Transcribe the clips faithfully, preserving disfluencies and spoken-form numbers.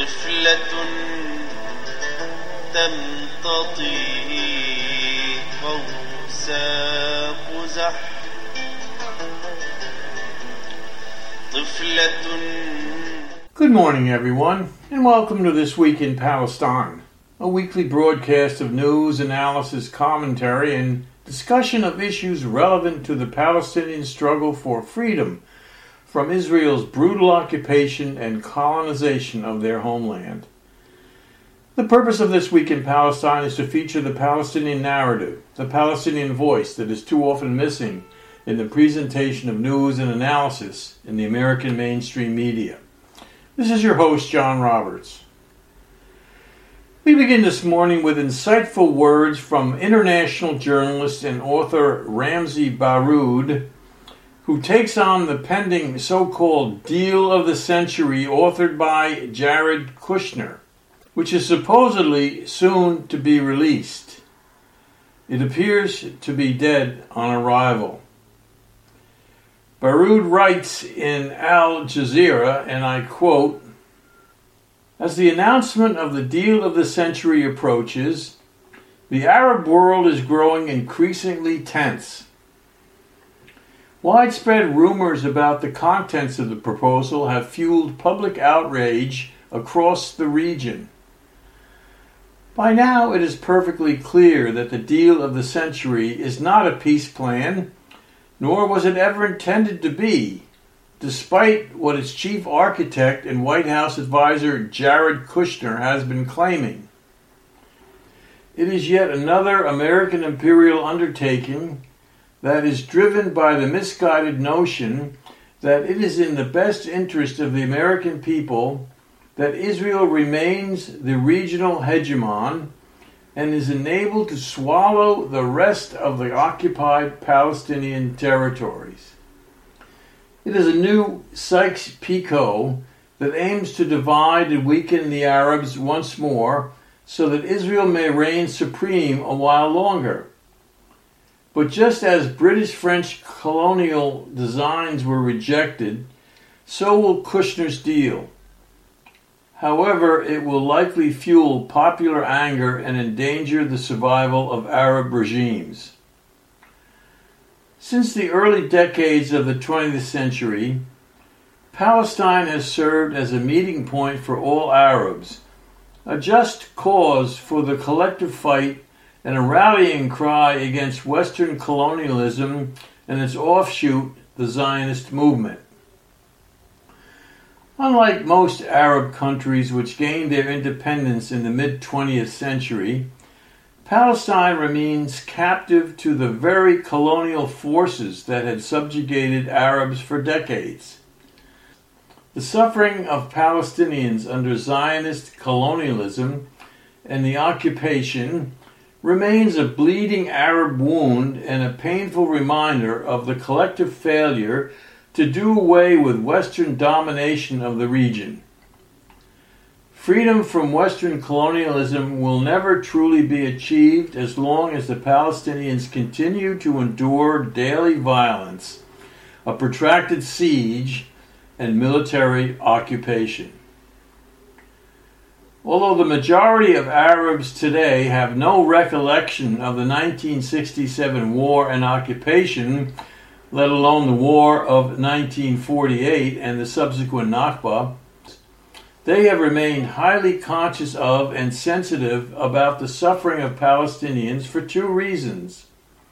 طفلة تمتطي قوس قزح Good morning, everyone, and welcome to This Week in Palestine, a weekly broadcast of news, analysis, commentary, and discussion of issues relevant to the Palestinian struggle for freedom from Israel's brutal occupation and colonization of their homeland. The purpose of This Week in Palestine is to feature the Palestinian narrative, the Palestinian voice that is too often missing in the presentation of news and analysis in the American mainstream media. This is your host, John Roberts. We begin this morning with insightful words from international journalist and author Ramzy Baroud, who takes on the pending so-called Deal of the Century authored by Jared Kushner, which is supposedly soon to be released. It appears to be dead on arrival. Baroud writes in Al Jazeera, and I quote, "As the announcement of the Deal of the Century approaches, the Arab world is growing increasingly tense. Widespread rumors about the contents of the proposal have fueled public outrage across the region. By now it is perfectly clear that the Deal of the Century is not a peace plan, nor was it ever intended to be, despite what its chief architect and White House advisor Jared Kushner has been claiming. It is yet another American imperial undertaking that is driven by the misguided notion that it is in the best interest of the American people that Israel remains the regional hegemon and is enabled to swallow the rest of the occupied Palestinian territories. It is a new Sykes-Picot that aims to divide and weaken the Arabs once more so that Israel may reign supreme a while longer. But just as British-French colonial designs were rejected, so will Kushner's deal. However, it will likely fuel popular anger and endanger the survival of Arab regimes. Since the early decades of the twentieth century, Palestine has served as a meeting point for all Arabs, a just cause for the collective fight and a rallying cry against Western colonialism and its offshoot, the Zionist movement. Unlike most Arab countries which gained their independence in the mid-twentieth century, Palestine remains captive to the very colonial forces that had subjugated Arabs for decades. The suffering of Palestinians under Zionist colonialism and the occupation remains a bleeding Arab wound and a painful reminder of the collective failure to do away with Western domination of the region. Freedom from Western colonialism will never truly be achieved as long as the Palestinians continue to endure daily violence, a protracted siege, and military occupation. Although the majority of Arabs today have no recollection of the nineteen sixty-seven war and occupation, let alone the War of nineteen forty-eight and the subsequent Nakba, they have remained highly conscious of and sensitive about the suffering of Palestinians for two reasons.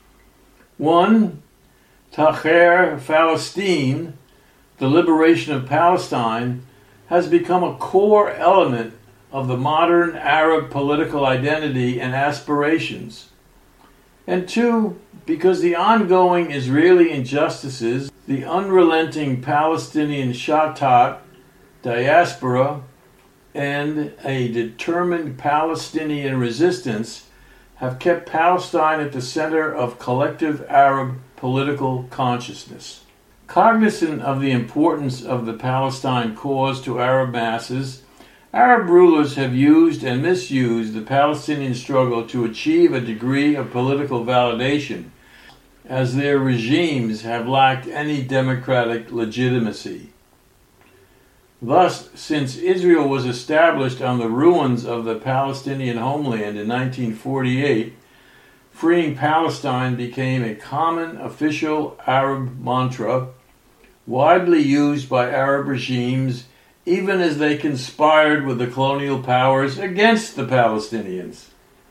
One, Tahrir Palestine, the liberation of Palestine, has become a core element of the modern Arab political identity and aspirations. And two, because the ongoing Israeli injustices, the unrelenting Palestinian Shatat, diaspora, and a determined Palestinian resistance have kept Palestine at the center of collective Arab political consciousness. Cognizant of the importance of the Palestine cause to Arab masses, Arab rulers have used and misused the Palestinian struggle to achieve a degree of political validation, as their regimes have lacked any democratic legitimacy. Thus, since Israel was established on the ruins of the Palestinian homeland in nineteen forty-eight, freeing Palestine became a common official Arab mantra, widely used by Arab regimes, even as they conspired with the colonial powers against the Palestinians.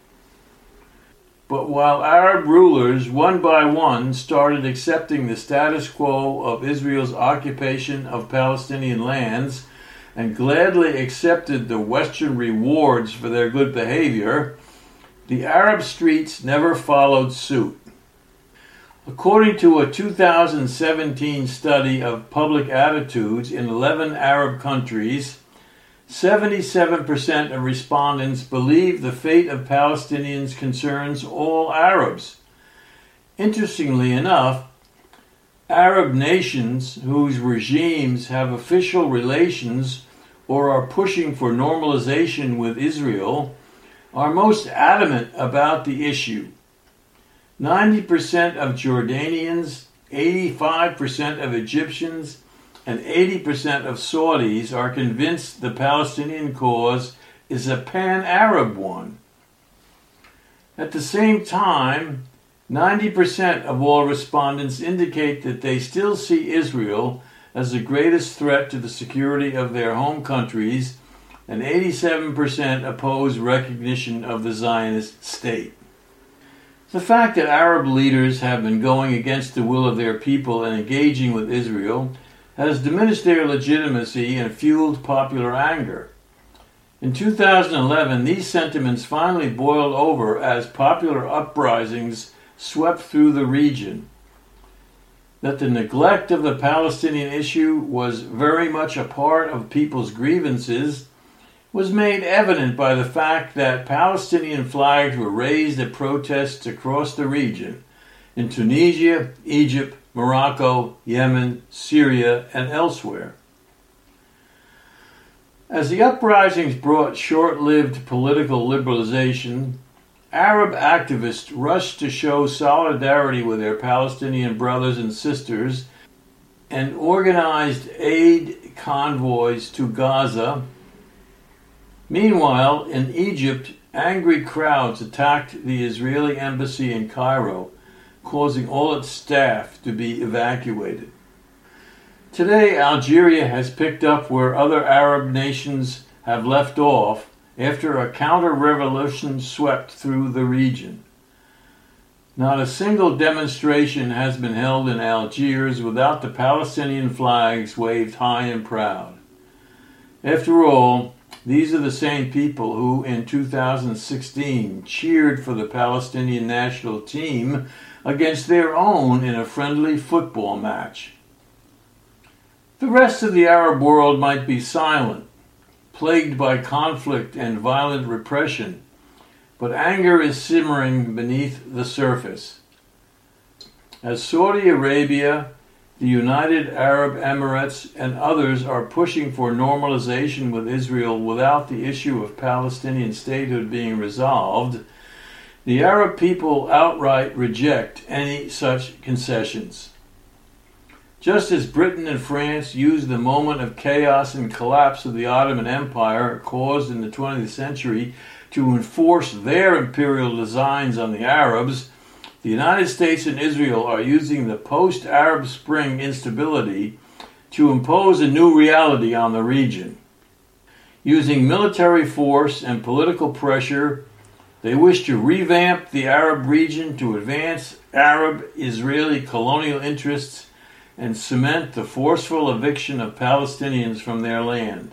But while Arab rulers, one by one, started accepting the status quo of Israel's occupation of Palestinian lands and gladly accepted the Western rewards for their good behavior, the Arab streets never followed suit. According to a two thousand seventeen study of public attitudes in eleven Arab countries, seventy-seven percent of respondents believe the fate of Palestinians concerns all Arabs. Interestingly enough, Arab nations whose regimes have official relations or are pushing for normalization with Israel are most adamant about the issue. ninety percent of Jordanians, eighty-five percent of Egyptians, and eighty percent of Saudis are convinced the Palestinian cause is a pan-Arab one. At the same time, ninety percent of all respondents indicate that they still see Israel as the greatest threat to the security of their home countries, and eighty-seven percent oppose recognition of the Zionist state. The fact that Arab leaders have been going against the will of their people and engaging with Israel has diminished their legitimacy and fueled popular anger. In two thousand eleven, these sentiments finally boiled over as popular uprisings swept through the region. That the neglect of the Palestinian issue was very much a part of people's grievances was made evident by the fact that Palestinian flags were raised at protests across the region in Tunisia, Egypt, Morocco, Yemen, Syria, and elsewhere. As the uprisings brought short-lived political liberalization, Arab activists rushed to show solidarity with their Palestinian brothers and sisters and organized aid convoys to Gaza. Meanwhile, in Egypt, angry crowds attacked the Israeli embassy in Cairo, causing all its staff to be evacuated. Today, Algeria has picked up where other Arab nations have left off after a counter-revolution swept through the region. Not a single demonstration has been held in Algiers without the Palestinian flags waved high and proud. After all, these are the same people who, in two thousand sixteen, cheered for the Palestinian national team against their own in a friendly football match. The rest of the Arab world might be silent, plagued by conflict and violent repression, but anger is simmering beneath the surface. As Saudi Arabia, the United Arab Emirates, and others are pushing for normalization with Israel without the issue of Palestinian statehood being resolved, the Arab people outright reject any such concessions. Just as Britain and France used the moment of chaos and collapse of the Ottoman Empire caused in the twentieth century to enforce their imperial designs on the Arabs, the United States and Israel are using the post-Arab Spring instability to impose a new reality on the region. Using military force and political pressure, they wish to revamp the Arab region to advance Arab-Israeli colonial interests and cement the forceful eviction of Palestinians from their land.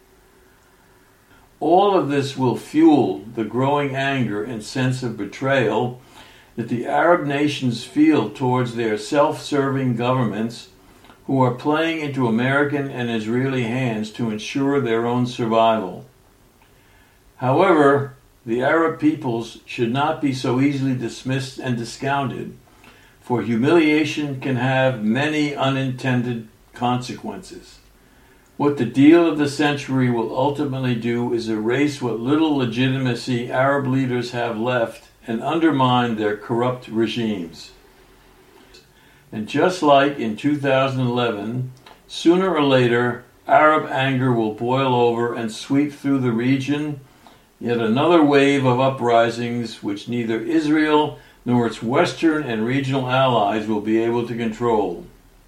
All of this will fuel the growing anger and sense of betrayal that the Arab nations feel towards their self-serving governments who are playing into American and Israeli hands to ensure their own survival. However, the Arab peoples should not be so easily dismissed and discounted, for humiliation can have many unintended consequences. What the deal of the century will ultimately do is erase what little legitimacy Arab leaders have left and undermine their corrupt regimes. And just like in two thousand eleven, sooner or later, Arab anger will boil over and sweep through the region, yet another wave of uprisings which neither Israel nor its Western and regional allies will be able to control.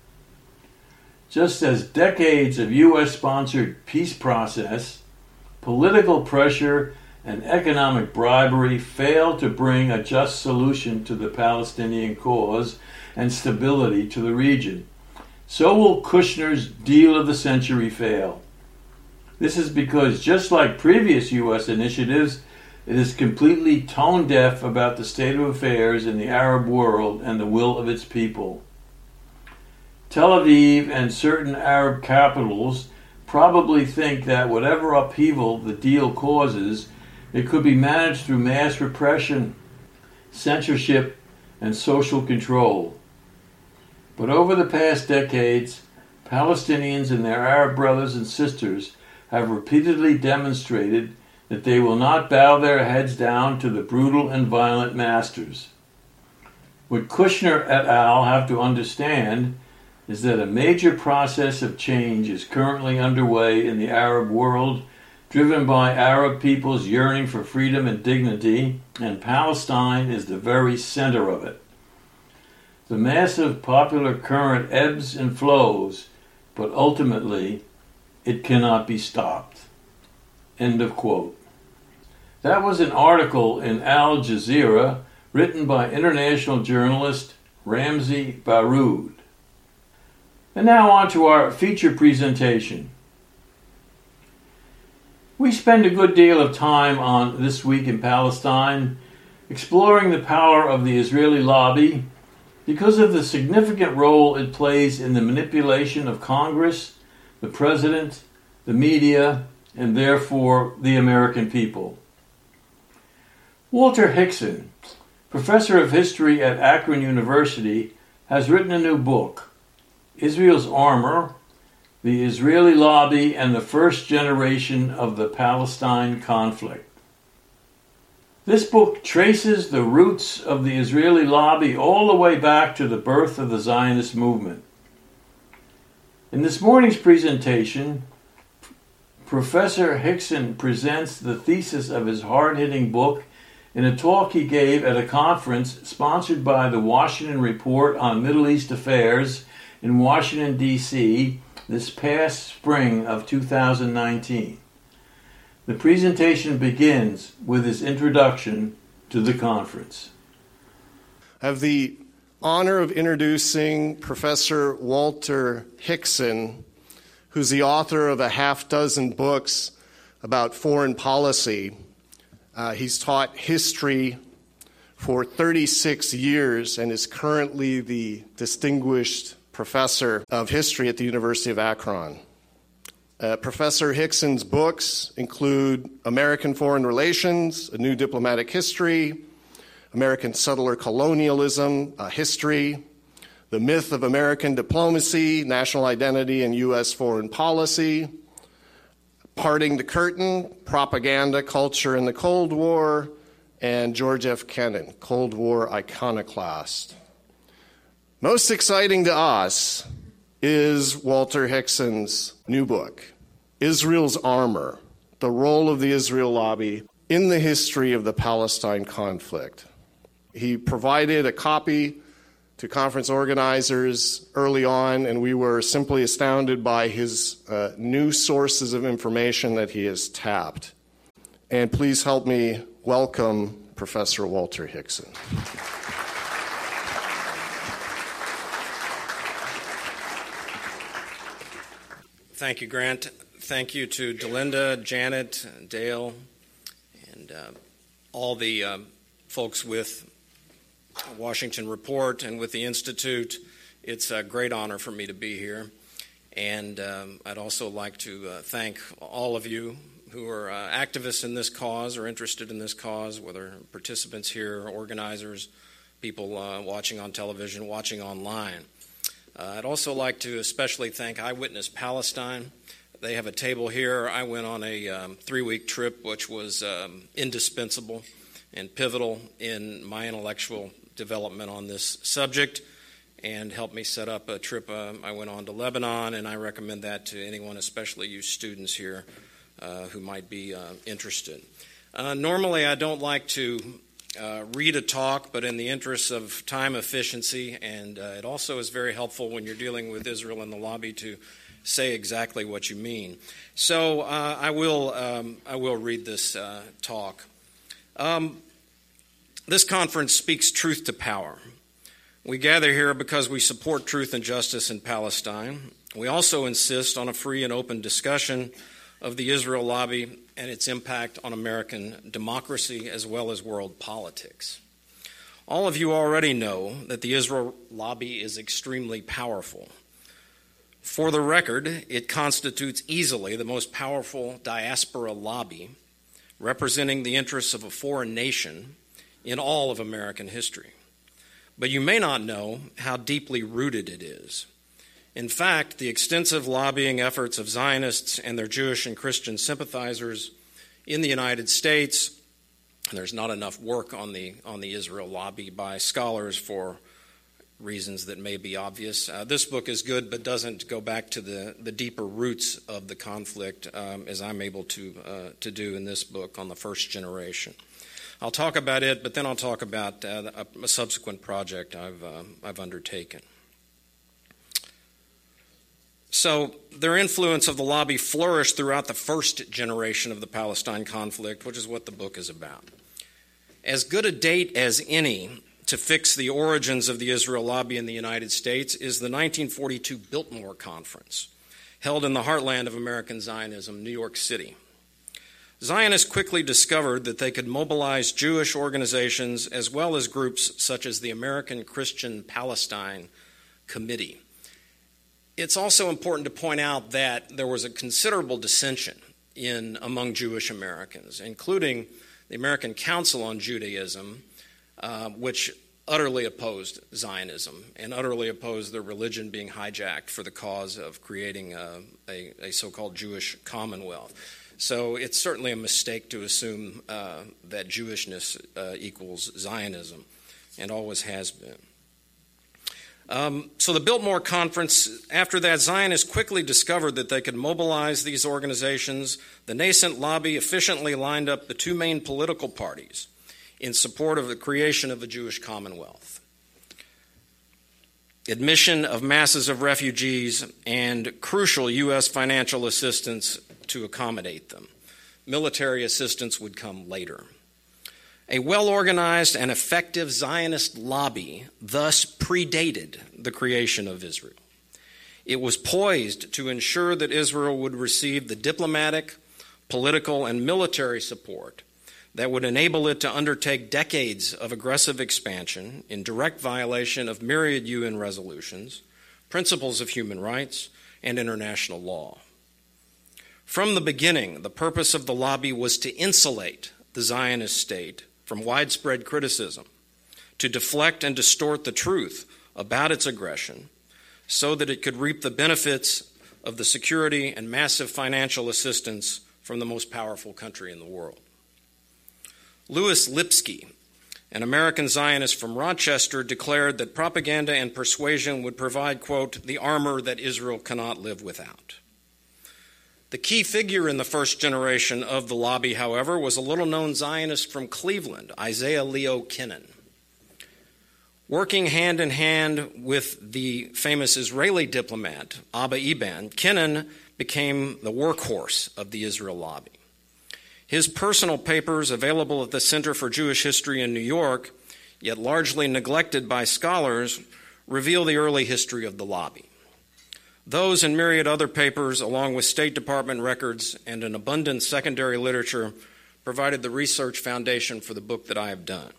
Just as decades of U S-sponsored peace process, political pressure, and economic bribery failed to bring a just solution to the Palestinian cause and stability to the region, so will Kushner's deal of the century fail. This is because, just like previous U S initiatives, it is completely tone-deaf about the state of affairs in the Arab world and the will of its people. Tel Aviv and certain Arab capitals probably think that whatever upheaval the deal causes, it could be managed through mass repression, censorship, and social control. But over the past decades, Palestinians and their Arab brothers and sisters have repeatedly demonstrated that they will not bow their heads down to the brutal and violent masters. What Kushner et al. Have to understand is that a major process of change is currently underway in the Arab world, driven by Arab people's yearning for freedom and dignity, and Palestine is the very center of it. The massive popular current ebbs and flows, but ultimately it cannot be stopped. End of quote. That was an article in Al Jazeera written by international journalist Ramzi Baroud. And now on to our feature presentation. We spend a good deal of time on This Week in Palestine exploring the power of the Israeli lobby because of the significant role it plays in the manipulation of Congress, the President, the media, and therefore the American people. Walter Hickson, professor of history at Akron University, has written a new book, Israel's Armor, the Israeli Lobby and the First Generation of the Palestine Conflict. This book traces the roots of the Israeli lobby all the way back to the birth of the Zionist movement. In this morning's presentation, Professor Hickson presents the thesis of his hard-hitting book in a talk he gave at a conference sponsored by the Washington Report on Middle East Affairs in Washington, D C this past spring of two thousand nineteen. The presentation begins with his introduction to the conference. I have the honor of introducing Professor Walter Hickson, who's the author of a half dozen books about foreign policy. Uh, he's taught history for thirty-six years and is currently the distinguished professor of history at the University of Akron. Uh, Professor Hickson's books include American Foreign Relations, A New Diplomatic History, American Settler Colonialism, A History, The Myth of American Diplomacy, National Identity and U S Foreign Policy, Parting the Curtain, Propaganda, Culture in the Cold War, and George F. Kennan, Cold War Iconoclast. Most exciting to us is Walter Hickson's new book, Israel's Armor, The Role of the Israel Lobby in the History of the Palestine Conflict. He provided a copy to conference organizers early on, and we were simply astounded by his uh, new sources of information that he has tapped. And please help me welcome Professor Walter Hickson. Thank you, Grant. Thank you to Delinda, Janet, Dale, and uh, all the uh, folks with Washington Report and with the Institute. It's a great honor for me to be here. And um, I'd also like to uh, thank all of you who are uh, activists in this cause or interested in this cause, whether participants here, organizers, people uh, watching on television, watching online. Uh, I'd also like to especially thank Eyewitness Palestine. They have a table here. I went on a um, three-week trip, which was um, indispensable and pivotal in my intellectual development on this subject. and helped me set up a trip. Uh, I went on to Lebanon, and I recommend that to anyone, especially you students here uh, who might be uh, interested. Uh, normally, I don't like to uh, read a talk, but in the interest of time efficiency, and uh, it also is very helpful when you're dealing with Israel in the lobby to say exactly what you mean. So uh, I will um, I will read this uh, talk. Um, this conference speaks truth to power. We gather here because we support truth and justice in Palestine. We also insist on a free and open discussion of the Israel lobby and its impact on American democracy as well as world politics. All of you already know that the Israel lobby is extremely powerful. For the record, it constitutes easily the most powerful diaspora lobby representing the interests of a foreign nation in all of American history. But you may not know how deeply rooted it is. In fact, the extensive lobbying efforts of Zionists and their Jewish and Christian sympathizers in the United States, and there's not enough work on the on the Israel lobby by scholars for reasons that may be obvious. Uh, this book is good, but doesn't go back to the, the deeper roots of the conflict, um, as I'm able to uh, to do in this book on the first generation. I'll talk about it, but then I'll talk about uh, a, a subsequent project I've uh, I've undertaken. So their influence of the lobby flourished throughout the first generation of the Palestine conflict, which is what the book is about. As good a date as any to fix the origins of the Israel lobby in the United States is the nineteen forty-two Biltmore Conference, held in the heartland of American Zionism, New York City. Zionists quickly discovered that they could mobilize Jewish organizations as well as groups such as the American Christian Palestine Committee. It's also important to point out that there was a considerable dissension in among Jewish Americans, including the American Council on Judaism, uh, which utterly opposed Zionism and utterly opposed their religion being hijacked for the cause of creating a, a, a so-called Jewish commonwealth. So it's certainly a mistake to assume uh, that Jewishness uh, equals Zionism, and always has been. Um, so the Biltmore Conference, after that, Zionists quickly discovered that they could mobilize these organizations. The nascent lobby efficiently lined up the two main political parties in support of the creation of a Jewish commonwealth, admission of masses of refugees, and crucial U S financial assistance to accommodate them. Military assistance would come later. A well-organized and effective Zionist lobby thus predated the creation of Israel. It was poised to ensure that Israel would receive the diplomatic, political, and military support that would enable it to undertake decades of aggressive expansion in direct violation of myriad U N resolutions, principles of human rights, and international law. From the beginning, the purpose of the lobby was to insulate the Zionist state from widespread criticism, to deflect and distort the truth about its aggression so that it could reap the benefits of the security and massive financial assistance from the most powerful country in the world. Louis Lipsky, an American Zionist from Rochester, declared that propaganda and persuasion would provide, quote, the armor that Israel cannot live without. The key figure in the first generation of the lobby, however, was a little-known Zionist from Cleveland, Isaiah Leo Kennan. Working hand-in-hand with the famous Israeli diplomat, Abba Eban, Kennan became the workhorse of the Israel lobby. His personal papers, available at the Center for Jewish History in New York, yet largely neglected by scholars, reveal the early history of the lobby. Those and myriad other papers, along with State Department records and an abundant secondary literature, provided the research foundation for the book that I have done.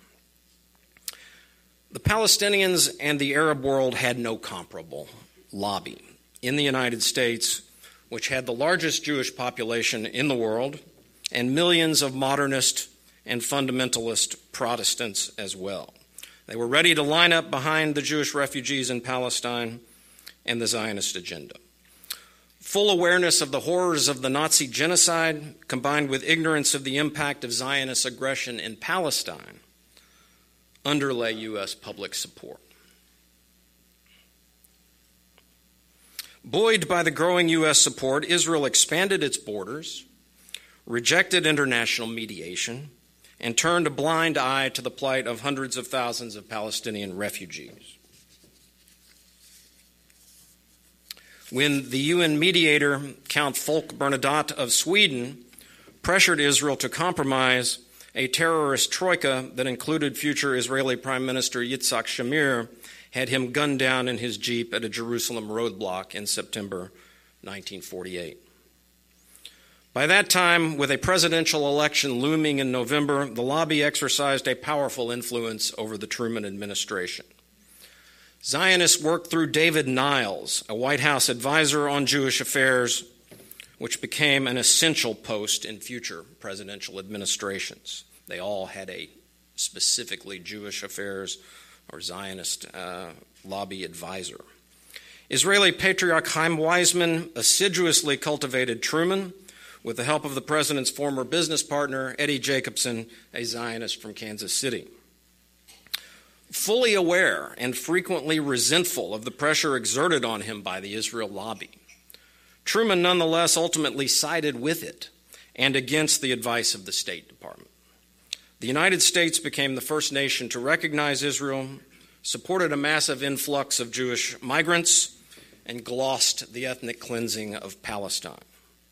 The Palestinians and the Arab world had no comparable lobby. In the United States, which had the largest Jewish population in the world, and millions of modernist and fundamentalist Protestants as well. They were ready to line up behind the Jewish refugees in Palestine and the Zionist agenda. Full awareness of the horrors of the Nazi genocide, combined with ignorance of the impact of Zionist aggression in Palestine, underlay U S public support. Buoyed by the growing U S support, Israel expanded its borders, rejected international mediation, and turned a blind eye to the plight of hundreds of thousands of Palestinian refugees. When the U N mediator, Count Folke Bernadotte of Sweden, pressured Israel to compromise, a terrorist troika that included future Israeli Prime Minister Yitzhak Shamir had him gunned down in his Jeep at a Jerusalem roadblock in September nineteen forty-eight. By that time, with a presidential election looming in November, the lobby exercised a powerful influence over the Truman administration. Zionists worked through David Niles, a White House advisor on Jewish affairs, which became an essential post in future presidential administrations. They all had a specifically Jewish affairs or Zionist uh, lobby advisor. Israeli patriarch Chaim Weizmann assiduously cultivated Truman with the help of the president's former business partner, Eddie Jacobson, a Zionist from Kansas City. Fully aware and frequently resentful of the pressure exerted on him by the Israel lobby, Truman nonetheless ultimately sided with it and against the advice of the State Department. The United States became the first nation to recognize Israel, supported a massive influx of Jewish migrants, and glossed the ethnic cleansing of Palestine.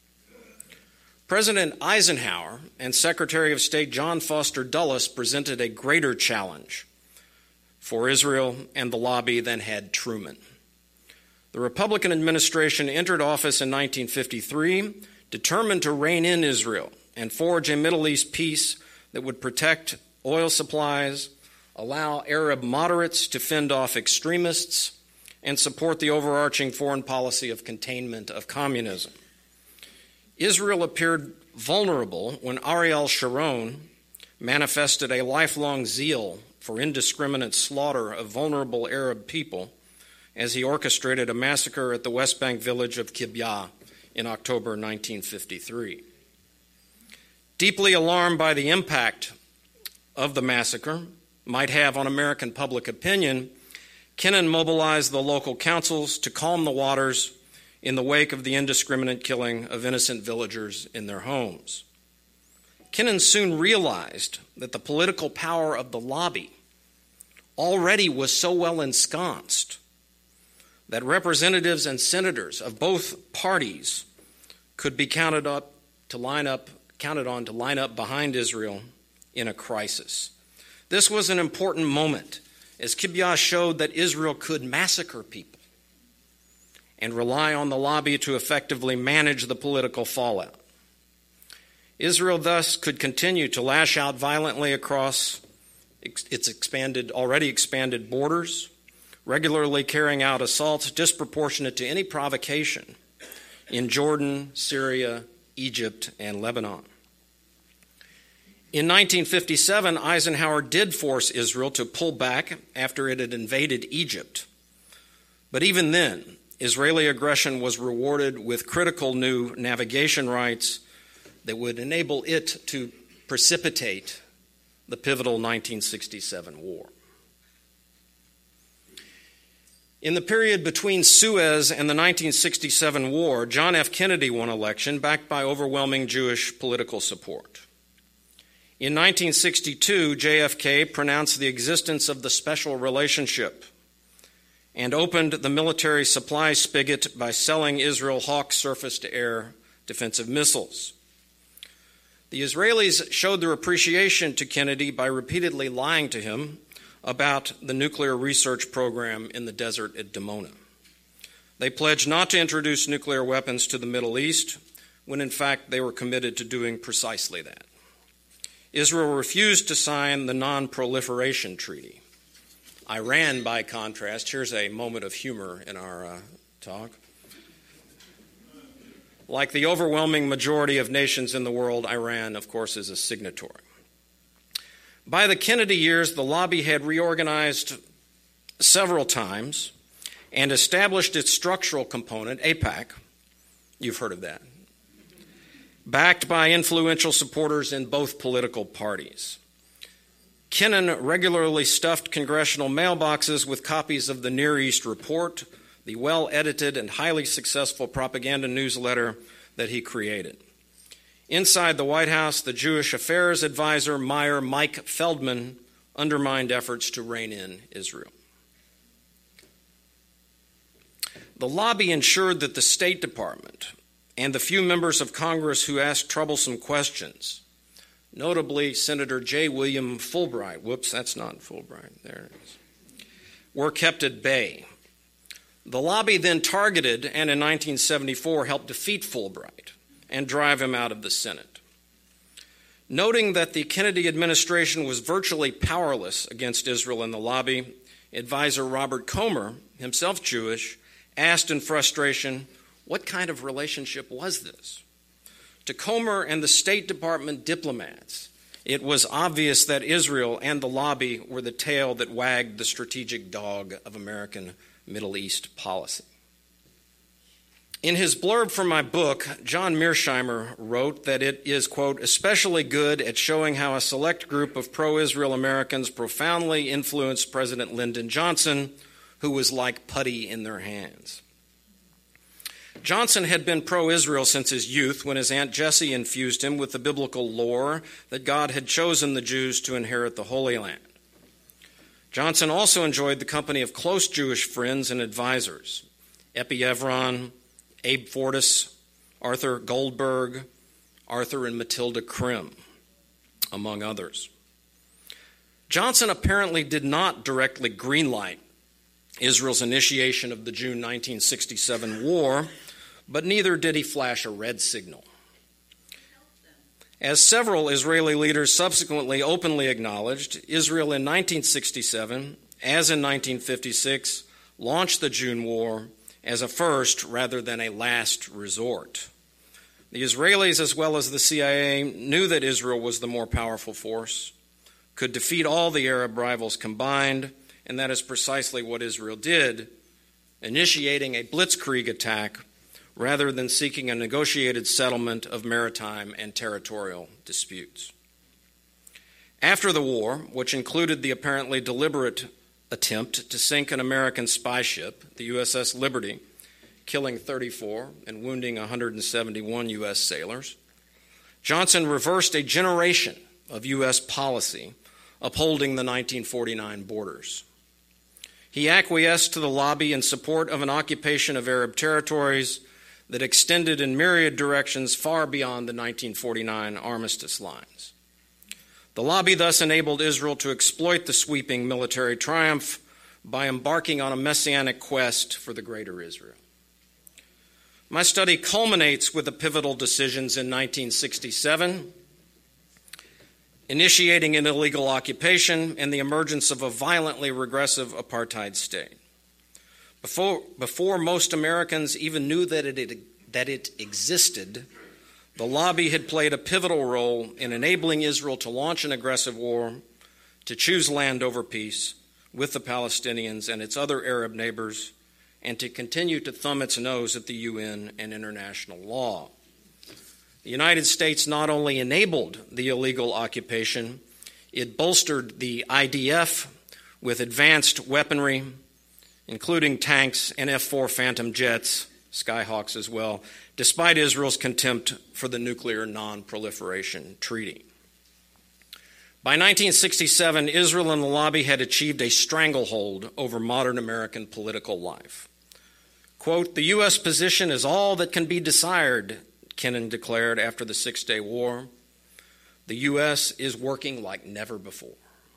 President Eisenhower and Secretary of State John Foster Dulles presented a greater challenge for Israel and the lobby than had Truman. The Republican administration entered office in nineteen fifty-three, determined to rein in Israel and forge a Middle East peace that would protect oil supplies, allow Arab moderates to fend off extremists, and support the overarching foreign policy of containment of communism. Israel appeared vulnerable when Ariel Sharon manifested a lifelong zeal for indiscriminate slaughter of vulnerable Arab people as he orchestrated a massacre at the West Bank village of Kibbutz in October nineteen fifty-three. Deeply alarmed by the impact of the massacre might have on American public opinion, Kennan mobilized the local councils to calm the waters in the wake of the indiscriminate killing of innocent villagers in their homes. Kennan soon realized that the political power of the lobby already was so well ensconced that representatives and senators of both parties could be counted up to line up, counted on to line up behind Israel in a crisis. This was an important moment, as Kibbutz showed that Israel could massacre people and rely on the lobby to effectively manage the political fallout. Israel thus could continue to lash out violently across its expanded, already expanded borders, regularly carrying out assaults disproportionate to any provocation in Jordan, Syria, Egypt, and Lebanon. In nineteen fifty-seven, Eisenhower did force Israel to pull back after it had invaded Egypt. But even then, Israeli aggression was rewarded with critical new navigation rights that would enable it to precipitate the pivotal nineteen sixty-seven war. In the period between Suez and the nineteen sixty-seven war, John F. Kennedy won election backed by overwhelming Jewish political support. In nineteen sixty-two, J F K pronounced the existence of the special relationship and opened the military supply spigot by selling Israel Hawk surface-to-air defensive missiles. The Israelis showed their appreciation to Kennedy by repeatedly lying to him about the nuclear research program in the desert at Dimona. They pledged not to introduce nuclear weapons to the Middle East, when in fact they were committed to doing precisely that. Israel refused to sign the Non-Proliferation Treaty. Iran, by contrast, here's a moment of humor in our uh, talk. Like the overwhelming majority of nations in the world, Iran, of course, is a signatory. By the Kennedy years, the lobby had reorganized several times and established its structural component, AIPAC. You've heard of that. Backed by influential supporters in both political parties. Kennan regularly stuffed congressional mailboxes with copies of the Near East Report, the well-edited and highly successful propaganda newsletter that he created. Inside the White House, the Jewish affairs advisor, Meyer Mike Feldman, undermined efforts to rein in Israel. The lobby ensured that the State Department and the few members of Congress who asked troublesome questions, notably Senator J. William Fulbright, whoops, that's not Fulbright, there it is, were kept at bay. The lobby then targeted and in nineteen seventy-four helped defeat Fulbright and drive him out of the Senate. Noting that the Kennedy administration was virtually powerless against Israel in the lobby, advisor Robert Comer, himself Jewish, asked in frustration, what kind of relationship was this? To Comer and the State Department diplomats, it was obvious that Israel and the lobby were the tail that wagged the strategic dog of American Middle East policy. In his blurb for my book, John Mearsheimer wrote that it is, quote, especially good at showing how a select group of pro-Israel Americans profoundly influenced President Lyndon Johnson, who was like putty in their hands. Johnson had been pro-Israel since his youth when his Aunt Jessie infused him with the biblical lore that God had chosen the Jews to inherit the Holy Land. Johnson also enjoyed the company of close Jewish friends and advisors, Epi Evron, Abe Fortas, Arthur Goldberg, Arthur and Matilda Krim, among others. Johnson apparently did not directly greenlight Israel's initiation of the June nineteen sixty-seven war, but neither did he flash a red signal. As several Israeli leaders subsequently openly acknowledged, Israel in nineteen sixty-seven, as in nineteen fifty-six, launched the June War as a first rather than a last resort. The Israelis, as well as the C I A, knew that Israel was the more powerful force, could defeat all the Arab rivals combined, and that is precisely what Israel did, initiating a blitzkrieg attack rather than seeking a negotiated settlement of maritime and territorial disputes. After the war, which included the apparently deliberate attempt to sink an American spy ship, the U S S Liberty, killing thirty-four and wounding one hundred seventy-one U S sailors, Johnson reversed a generation of U S policy upholding the nineteen forty-nine borders. He acquiesced to the lobby in support of an occupation of Arab territories that extended in myriad directions far beyond the nineteen forty-nine armistice lines. The lobby thus enabled Israel to exploit the sweeping military triumph by embarking on a messianic quest for the greater Israel. My study culminates with the pivotal decisions in nineteen sixty-seven, initiating an illegal occupation and the emergence of a violently regressive apartheid state. Before, before most Americans even knew that it, that it existed, the lobby had played a pivotal role in enabling Israel to launch an aggressive war, to choose land over peace with the Palestinians and its other Arab neighbors, and to continue to thumb its nose at the U N and international law. The United States not only enabled the illegal occupation, it bolstered the I D F with advanced weaponry, including tanks and F four Phantom jets, Skyhawks as well, despite Israel's contempt for the Nuclear Non-Proliferation Treaty. By nineteen sixty-seven, Israel and the lobby had achieved a stranglehold over modern American political life. Quote, the U S position is all that can be desired, Kennan declared after the Six-Day War. The U S is working like never before.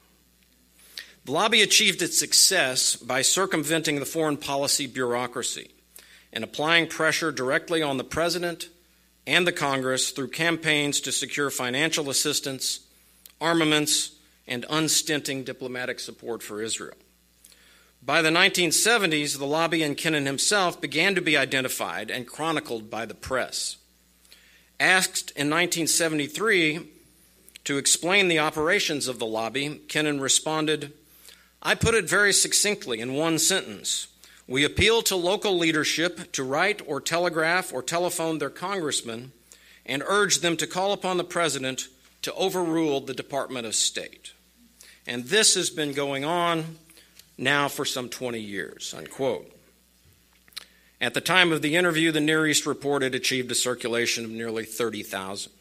The lobby achieved its success by circumventing the foreign policy bureaucracy and applying pressure directly on the president and the Congress through campaigns to secure financial assistance, armaments, and unstinting diplomatic support for Israel. By the nineteen seventies, the lobby and Kennan himself began to be identified and chronicled by the press. Asked in nineteen seventy-three to explain the operations of the lobby, Kennan responded, I put it very succinctly in one sentence. We appeal to local leadership to write or telegraph or telephone their congressmen and urge them to call upon the president to overrule the Department of State. And this has been going on now for some twenty years, unquote. At the time of the interview, the Near East report had achieved a circulation of nearly thirty thousand.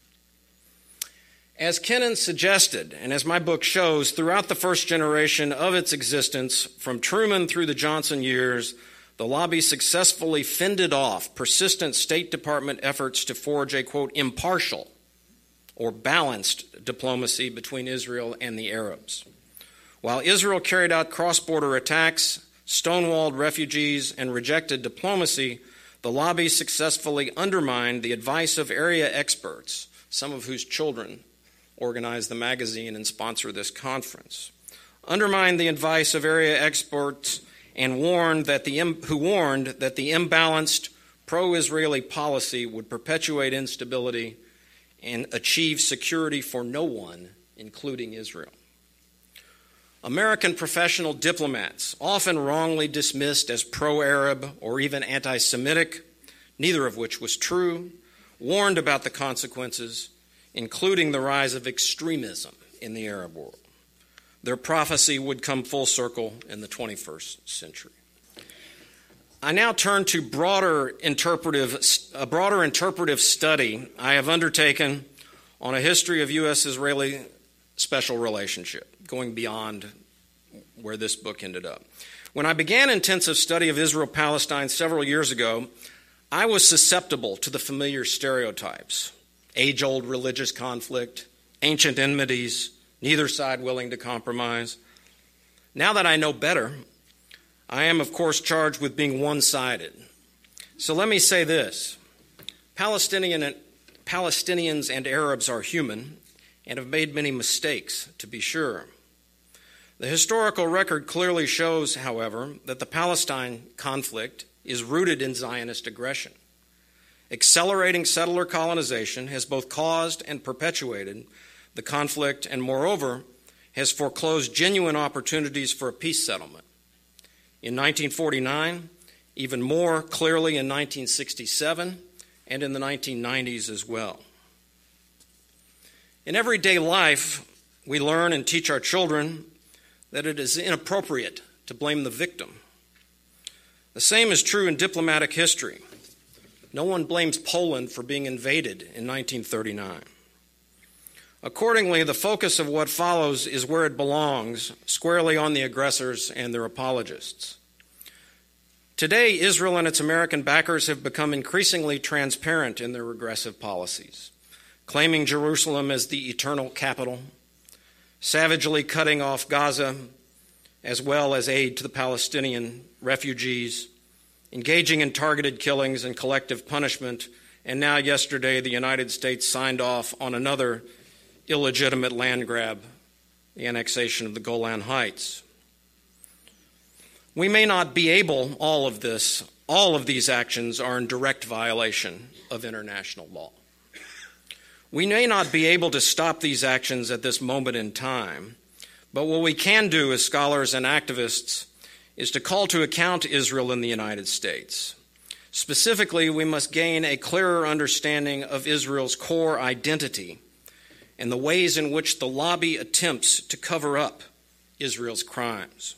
As Kennan suggested, and as my book shows, throughout the first generation of its existence, from Truman through the Johnson years, the lobby successfully fended off persistent State Department efforts to forge a, quote, impartial or balanced diplomacy between Israel and the Arabs. While Israel carried out cross-border attacks, stonewalled refugees, and rejected diplomacy, the lobby successfully undermined the advice of area experts, some of whose children organize the magazine and sponsor this conference, undermined the advice of area experts and warned that the who warned that the imbalanced pro-Israeli policy would perpetuate instability and achieve security for no one, including Israel. American professional diplomats, often wrongly dismissed as pro-Arab or even anti-Semitic, neither of which was true, warned about the consequences, including the rise of extremism in the Arab world. Their prophecy would come full circle in the twenty-first century. I now turn to broader interpretive, a broader interpretive study I have undertaken on a history of U S-Israeli special relationship, going beyond where this book ended up. When I began intensive study of Israel-Palestine several years ago, I was susceptible to the familiar stereotypes: age-old religious conflict, ancient enmities, neither side willing to compromise. Now that I know better, I am, of course, charged with being one-sided. So let me say this. Palestinian and, Palestinians and Arabs are human and have made many mistakes, to be sure. The historical record clearly shows, however, that the Palestine conflict is rooted in Zionist aggression. Accelerating settler colonization has both caused and perpetuated the conflict and, moreover, has foreclosed genuine opportunities for a peace settlement. In nineteen forty-nine, even more clearly in nineteen sixty-seven, and in the nineteen nineties as well. In everyday life, we learn and teach our children that it is inappropriate to blame the victim. The same is true in diplomatic history. No one blames Poland for being invaded in nineteen thirty-nine. Accordingly, the focus of what follows is where it belongs, squarely on the aggressors and their apologists. Today, Israel and its American backers have become increasingly transparent in their regressive policies, claiming Jerusalem as the eternal capital, savagely cutting off Gaza, as well as aid to the Palestinian refugees, engaging in targeted killings and collective punishment, and now yesterday the United States signed off on another illegitimate land grab, the annexation of the Golan Heights. We may not be able, all of this, all of these actions are in direct violation of international law. We may not be able to stop these actions at this moment in time, but what we can do as scholars and activists is to call to account Israel and the United States. Specifically, we must gain a clearer understanding of Israel's core identity and the ways in which the lobby attempts to cover up Israel's crimes.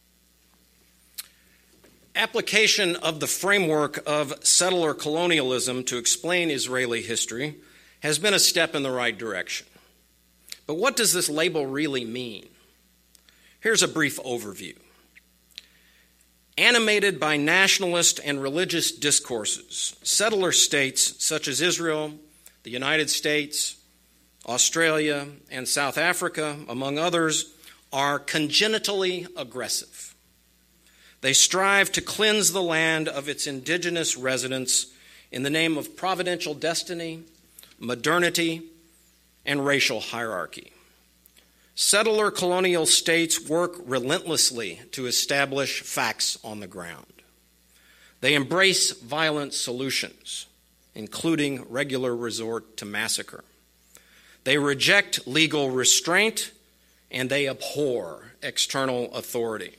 Application of the framework of settler colonialism to explain Israeli history has been a step in the right direction. But what does this label really mean? Here's a brief overview. Animated by nationalist and religious discourses, settler states such as Israel, the United States, Australia, and South Africa, among others, are congenitally aggressive. They strive to cleanse the land of its indigenous residents in the name of providential destiny, modernity, and racial hierarchy. Settler colonial states work relentlessly to establish facts on the ground. They embrace violent solutions, including regular resort to massacre. They reject legal restraint, and they abhor external authority.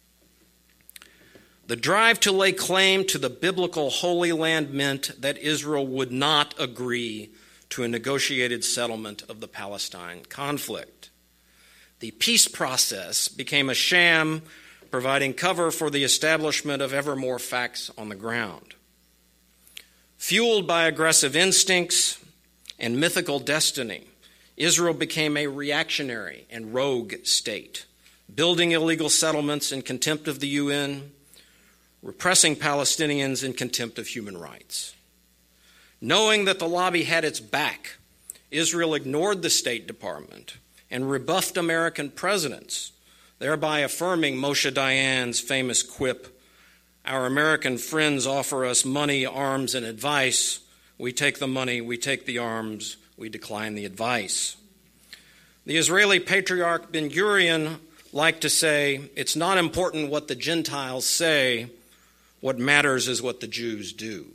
The drive to lay claim to the biblical Holy Land meant that Israel would not agree to a negotiated settlement of the Palestine conflict. The peace process became a sham providing cover for the establishment of ever more facts on the ground. Fueled by aggressive instincts and mythical destiny, Israel became a reactionary and rogue state, building illegal settlements in contempt of the U N, repressing Palestinians in contempt of human rights. Knowing that the lobby had its back, Israel ignored the State Department and rebuffed American presidents, thereby affirming Moshe Dayan's famous quip, "Our American friends offer us money, arms, and advice. We take the money, we take the arms, we decline the advice." The Israeli patriarch Ben-Gurion liked to say, "It's not important what the Gentiles say, what matters is what the Jews do."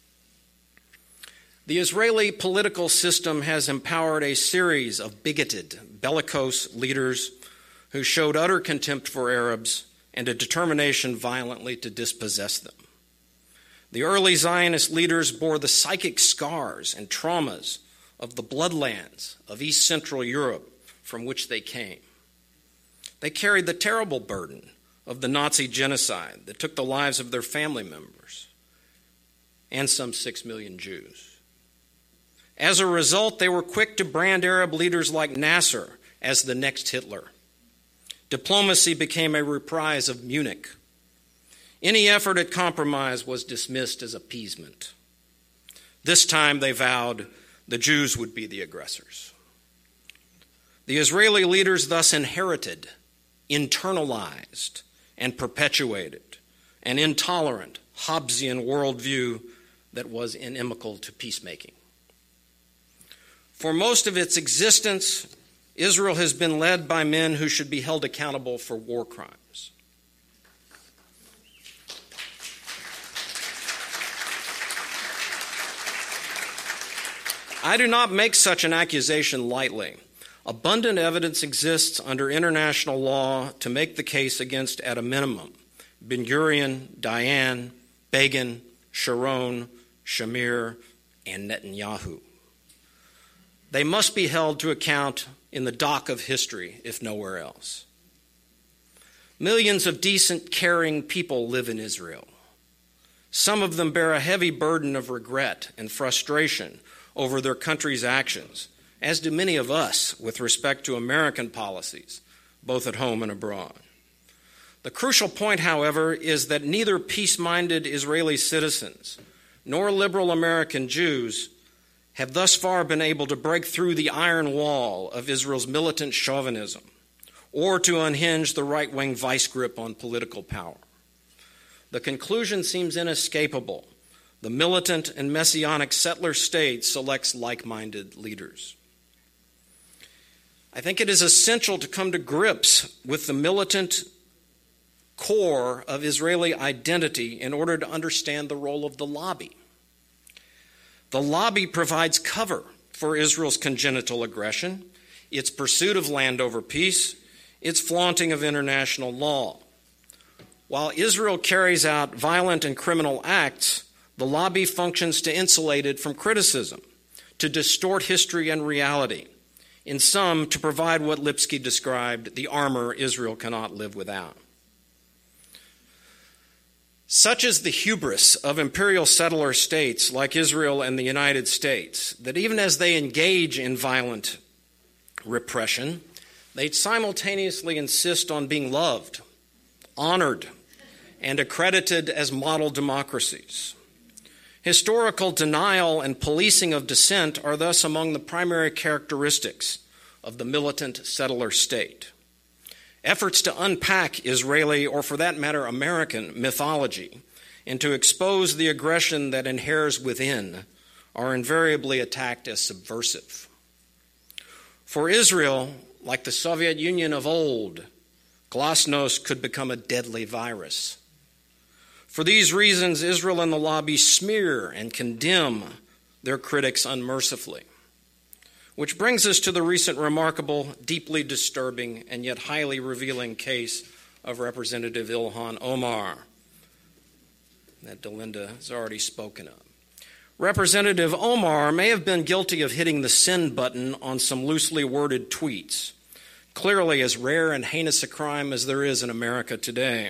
The Israeli political system has empowered a series of bigoted, bellicose leaders who showed utter contempt for Arabs and a determination violently to dispossess them. The early Zionist leaders bore the psychic scars and traumas of the bloodlands of East Central Europe from which they came. They carried the terrible burden of the Nazi genocide that took the lives of their family members and some six million Jews. As a result, they were quick to brand Arab leaders like Nasser as the next Hitler. Diplomacy became a reprise of Munich. Any effort at compromise was dismissed as appeasement. This time, they vowed the Jews would be the aggressors. The Israeli leaders thus inherited, internalized, and perpetuated an intolerant Hobbesian worldview that was inimical to peacemaking. For most of its existence, Israel has been led by men who should be held accountable for war crimes. I do not make such an accusation lightly. Abundant evidence exists under international law to make the case against, at a minimum, Ben-Gurion, Dayan, Begin, Sharon, Shamir, and Netanyahu. They must be held to account in the dock of history, if nowhere else. Millions of decent, caring people live in Israel. Some of them bear a heavy burden of regret and frustration over their country's actions, as do many of us with respect to American policies, both at home and abroad. The crucial point, however, is that neither peace-minded Israeli citizens nor liberal American Jews have thus far been able to break through the iron wall of Israel's militant chauvinism or to unhinge the right-wing vice grip on political power. The conclusion seems inescapable. The militant and messianic settler state selects like-minded leaders. I think it is essential to come to grips with the militant core of Israeli identity in order to understand the role of the lobby. The lobby provides cover for Israel's congenital aggression, its pursuit of land over peace, its flaunting of international law. While Israel carries out violent and criminal acts, the lobby functions to insulate it from criticism, to distort history and reality, in sum, to provide what Lipsky described, the armor Israel cannot live without. Such is the hubris of imperial settler states like Israel and the United States, that even as they engage in violent repression, they simultaneously insist on being loved, honored, and accredited as model democracies. Historical denial and policing of dissent are thus among the primary characteristics of the militant settler state. Efforts to unpack Israeli, or for that matter American, mythology and to expose the aggression that inheres within are invariably attacked as subversive. For Israel, like the Soviet Union of old, glasnost could become a deadly virus. For these reasons, Israel and the lobby smear and condemn their critics unmercifully. Which brings us to the recent remarkable, deeply disturbing, and yet highly revealing case of Representative Ilhan Omar that Delinda has already spoken of. Representative Omar may have been guilty of hitting the send button on some loosely worded tweets, clearly as rare and heinous a crime as there is in America today.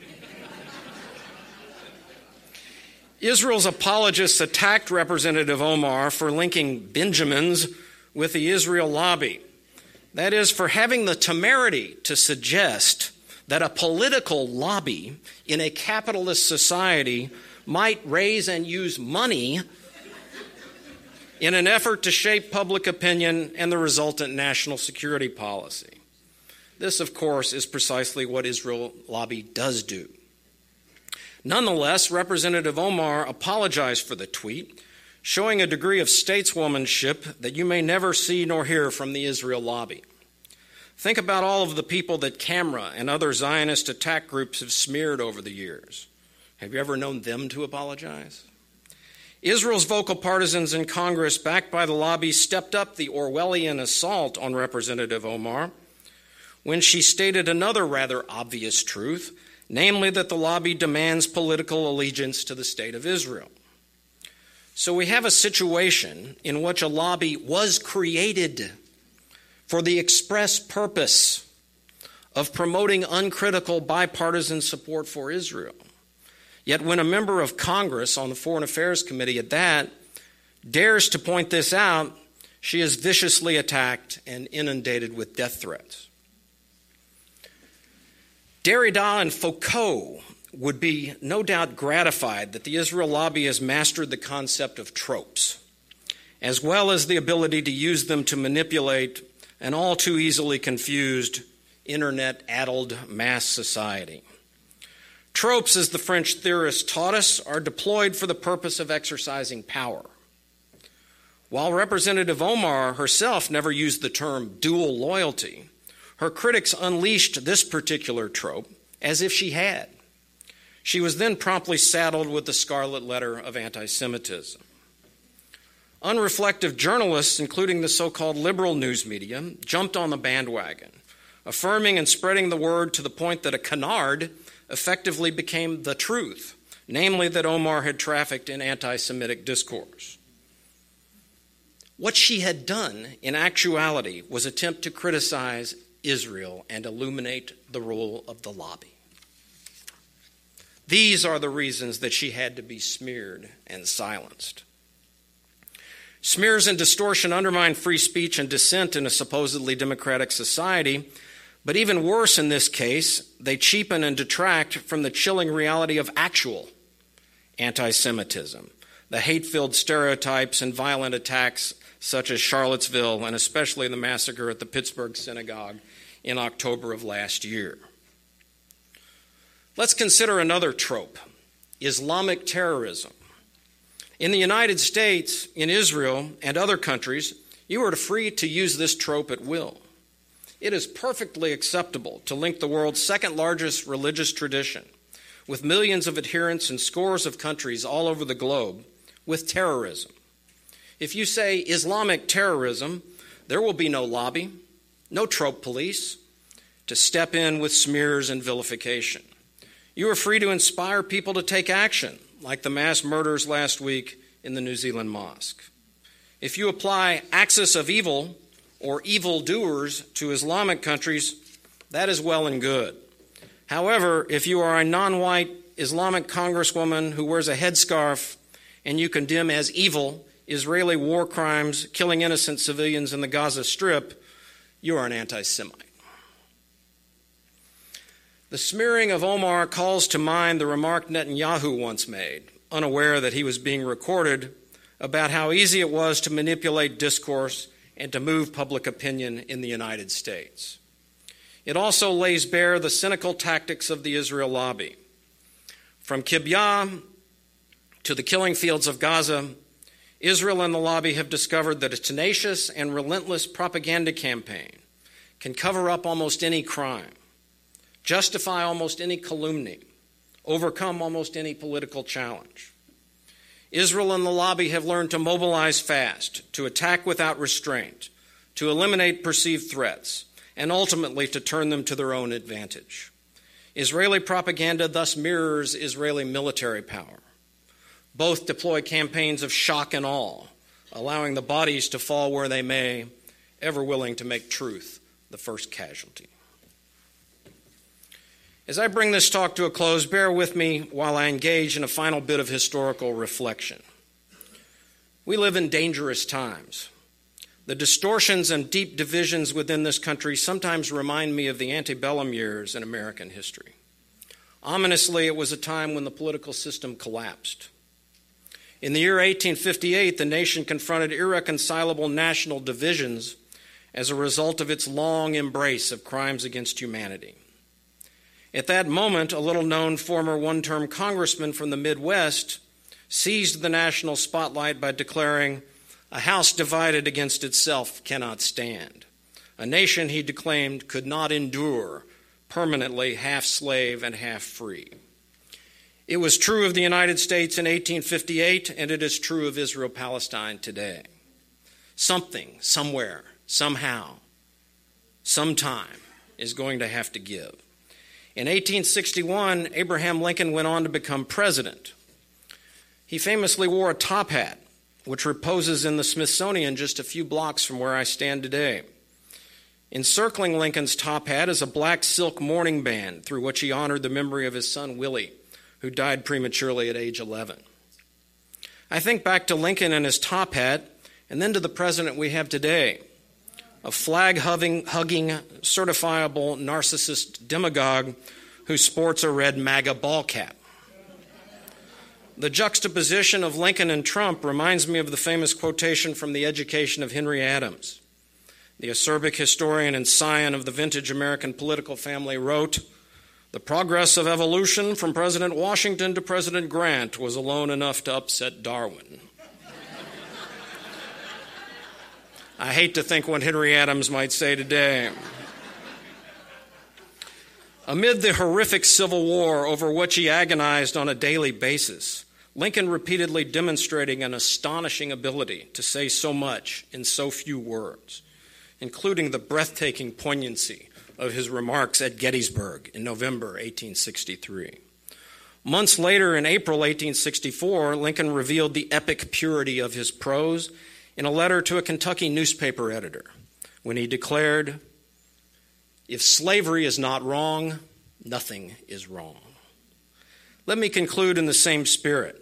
Israel's apologists attacked Representative Omar for linking Benjamins with the Israel lobby. That is, for having the temerity to suggest that a political lobby in a capitalist society might raise and use money in an effort to shape public opinion and the resultant national security policy. This, of course, is precisely what Israel lobby does do. Nonetheless, Representative Omar apologized for the tweet, showing a degree of stateswomanship that you may never see nor hear from the Israel lobby. Think about all of the people that Camera and other Zionist attack groups have smeared over the years. Have you ever known them to apologize? Israel's vocal partisans in Congress, backed by the lobby, stepped up the Orwellian assault on Representative Omar when she stated another rather obvious truth, namely that the lobby demands political allegiance to the state of Israel. So we have a situation in which a lobby was created for the express purpose of promoting uncritical bipartisan support for Israel. Yet when a member of Congress on the Foreign Affairs Committee at that dares to point this out, she is viciously attacked and inundated with death threats. Derrida and Foucault would be no doubt gratified that the Israel lobby has mastered the concept of tropes, as well as the ability to use them to manipulate an all too easily confused, internet-addled mass society. Tropes, as the French theorists taught us, are deployed for the purpose of exercising power. While Representative Omar herself never used the term dual loyalty, her critics unleashed this particular trope as if she had. She was then promptly saddled with the scarlet letter of anti-Semitism. Unreflective journalists, including the so-called liberal news media, jumped on the bandwagon, affirming and spreading the word to the point that a canard effectively became the truth, namely that Omar had trafficked in anti-Semitic discourse. What she had done, in actuality, was attempt to criticize Israel and illuminate the role of the lobby. These are the reasons that she had to be smeared and silenced. Smears and distortion undermine free speech and dissent in a supposedly democratic society, but even worse in this case, they cheapen and detract from the chilling reality of actual anti-Semitism, the hate-filled stereotypes and violent attacks such as Charlottesville and especially the massacre at the Pittsburgh synagogue in October of last year. Let's consider another trope, Islamic terrorism. In the United States, in Israel, and other countries, you are free to use this trope at will. It is perfectly acceptable to link the world's second largest religious tradition, with millions of adherents in scores of countries all over the globe, with terrorism. If you say Islamic terrorism, there will be no lobby, no trope police to step in with smears and vilification. You are free to inspire people to take action, like the mass murders last week in the New Zealand mosque. If you apply axis of evil or evildoers to Islamic countries, that is well and good. However, if you are a non-white Islamic congresswoman who wears a headscarf and you condemn as evil Israeli war crimes, killing innocent civilians in the Gaza Strip, you are an anti-Semite. The smearing of Omar calls to mind the remark Netanyahu once made, unaware that he was being recorded, about how easy it was to manipulate discourse and to move public opinion in the United States. It also lays bare the cynical tactics of the Israel lobby. From Kibbutz to the killing fields of Gaza, Israel and the lobby have discovered that a tenacious and relentless propaganda campaign can cover up almost any crime, justify almost any calumny, overcome almost any political challenge. Israel and the lobby have learned to mobilize fast, to attack without restraint, to eliminate perceived threats, and ultimately to turn them to their own advantage. Israeli propaganda thus mirrors Israeli military power. Both deploy campaigns of shock and awe, allowing the bodies to fall where they may, ever willing to make truth the the first casualty. As I bring this talk to a close, bear with me while I engage in a final bit of historical reflection. We live in dangerous times. The distortions and deep divisions within this country sometimes remind me of the antebellum years in American history. Ominously, it was a time when the political system collapsed. In the year eighteen fifty-eight, the nation confronted irreconcilable national divisions as a result of its long embrace of crimes against humanity. At that moment, a little-known former one-term congressman from the Midwest seized the national spotlight by declaring, "A house divided against itself cannot stand." A nation, he declaimed, could not endure permanently half slave and half free. It was true of the United States in eighteen fifty-eight, and it is true of Israel-Palestine today. Something, somewhere, somehow, sometime is going to have to give. In eighteen sixty-one, Abraham Lincoln went on to become president. He famously wore a top hat, which reposes in the Smithsonian just a few blocks from where I stand today. Encircling Lincoln's top hat is a black silk mourning band through which he honored the memory of his son Willie, who died prematurely at age eleven. I think back to Lincoln and his top hat, and then to the president we have today, a flag-hugging, certifiable narcissist demagogue who sports a red MAGA ball cap. The juxtaposition of Lincoln and Trump reminds me of the famous quotation from The Education of Henry Adams. The acerbic historian and scion of the vintage American political family wrote, "The progress of evolution from President Washington to President Grant was alone enough to upset Darwin." I hate to think what Henry Adams might say today. Amid the horrific Civil War over which he agonized on a daily basis, Lincoln repeatedly demonstrating an astonishing ability to say so much in so few words, including the breathtaking poignancy of his remarks at Gettysburg in November eighteen sixty-three. Months later, in April eighteen sixty-four, Lincoln revealed the epic purity of his prose in a letter to a Kentucky newspaper editor, when he declared, "If slavery is not wrong, nothing is wrong." Let me conclude in the same spirit.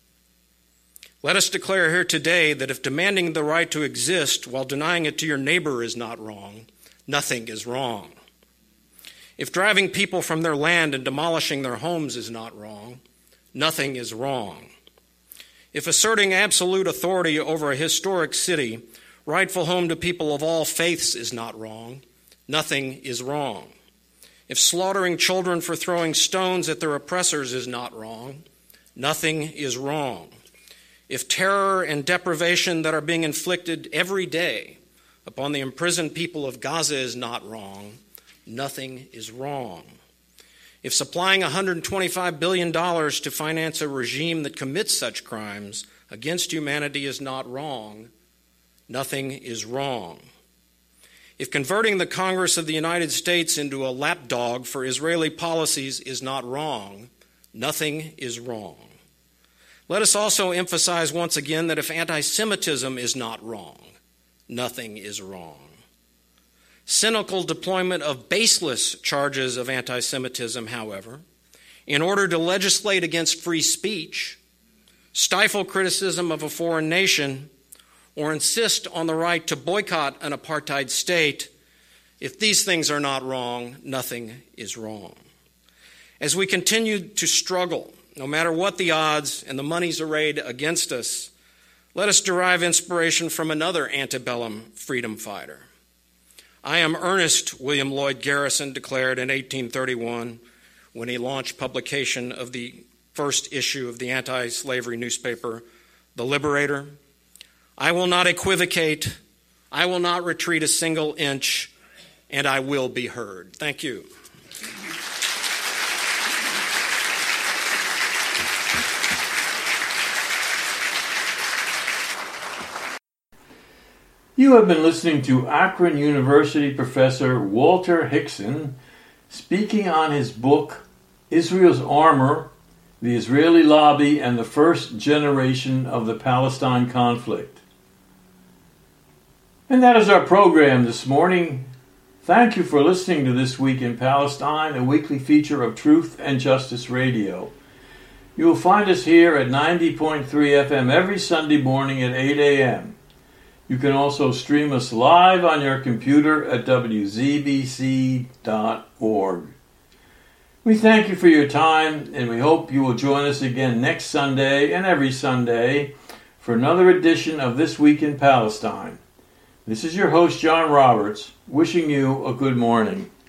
Let us declare here today that if demanding the right to exist while denying it to your neighbor is not wrong, nothing is wrong. If driving people from their land and demolishing their homes is not wrong, nothing is wrong. If asserting absolute authority over a historic city, rightful home to people of all faiths, is not wrong, nothing is wrong. If slaughtering children for throwing stones at their oppressors is not wrong, nothing is wrong. If terror and deprivation that are being inflicted every day upon the imprisoned people of Gaza is not wrong, nothing is wrong. If supplying one hundred twenty-five billion dollars to finance a regime that commits such crimes against humanity is not wrong, nothing is wrong. If converting the Congress of the United States into a lapdog for Israeli policies is not wrong, nothing is wrong. Let us also emphasize once again that if anti-Semitism is not wrong, nothing is wrong. Cynical deployment of baseless charges of anti-Semitism, however, in order to legislate against free speech, stifle criticism of a foreign nation, or insist on the right to boycott an apartheid state, if these things are not wrong, nothing is wrong. As we continue to struggle, no matter what the odds and the monies arrayed against us, let us derive inspiration from another antebellum freedom fighter. I am earnest, William Lloyd Garrison declared in eighteen thirty-one when he launched publication of the first issue of the anti-slavery newspaper, The Liberator. I will not equivocate, I will not retreat a single inch, and I will be heard. Thank you. You have been listening to Akron University professor Walter Hickson speaking on his book, Israel's Armor, the Israeli Lobby, and the First Generation of the Palestine Conflict. And that is our program this morning. Thank you for listening to This Week in Palestine, a weekly feature of Truth and Justice Radio. You will find us here at ninety point three F M every Sunday morning at eight a.m. You can also stream us live on your computer at w z b c dot org. We thank you for your time, and we hope you will join us again next Sunday and every Sunday for another edition of This Week in Palestine. This is your host, John Roberts, wishing you a good morning.